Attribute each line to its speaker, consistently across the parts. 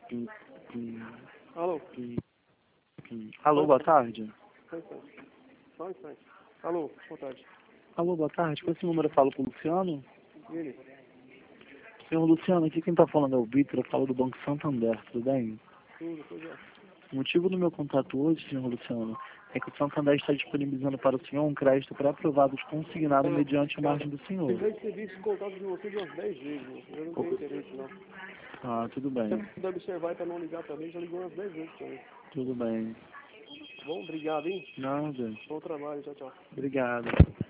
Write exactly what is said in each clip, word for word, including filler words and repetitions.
Speaker 1: Hum, hum,
Speaker 2: Alô?
Speaker 1: hum, hum. Alô, boa tarde.
Speaker 2: Só um instante. Só um instante. Alô, boa tarde.
Speaker 1: Alô, boa tarde. Com esse número eu falo com o Luciano?
Speaker 2: E ele?
Speaker 1: Senhor Luciano, aqui quem está falando é o Vitor, eu falo do Banco Santander, tudo bem?
Speaker 2: Tudo, pois é.
Speaker 1: O motivo do meu contato hoje, senhor Luciano, é que o Santander está disponibilizando para o senhor um crédito pré-aprovado consignado mediante a margem do senhor.
Speaker 2: Eu já recebi esse contato de você de umas dez vezes, moço. Eu não tenho interesse, não.
Speaker 1: Ah, tudo bem.
Speaker 2: Se puder observar para não ligar também, já ligou umas dez vezes também.
Speaker 1: Tudo bem.
Speaker 2: Bom, obrigado, hein?
Speaker 1: Nada.
Speaker 2: Bom trabalho, tchau, tchau.
Speaker 1: Obrigado.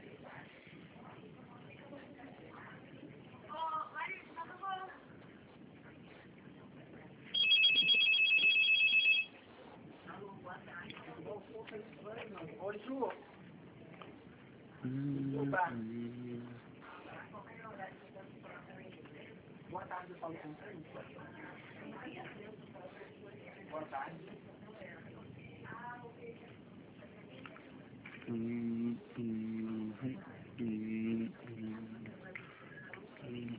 Speaker 1: Hum, hum.
Speaker 2: Boa tarde, eu falo com você. Boa tarde.
Speaker 1: Hum, hum, hum, hum, hum, hum.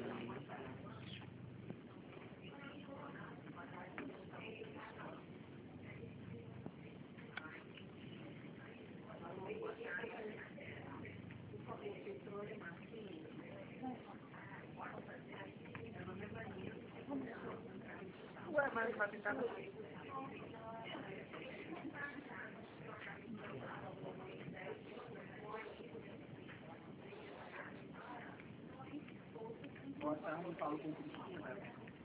Speaker 2: Ué, mas vai ficar assim. Boa tarde, eu falo com o Cristina.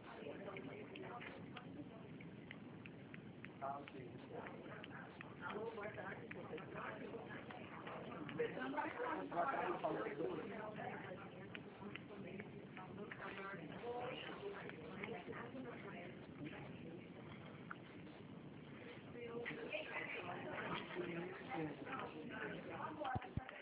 Speaker 2: Ah, ok. Alô, boa tarde. Boa tarde, eu falo com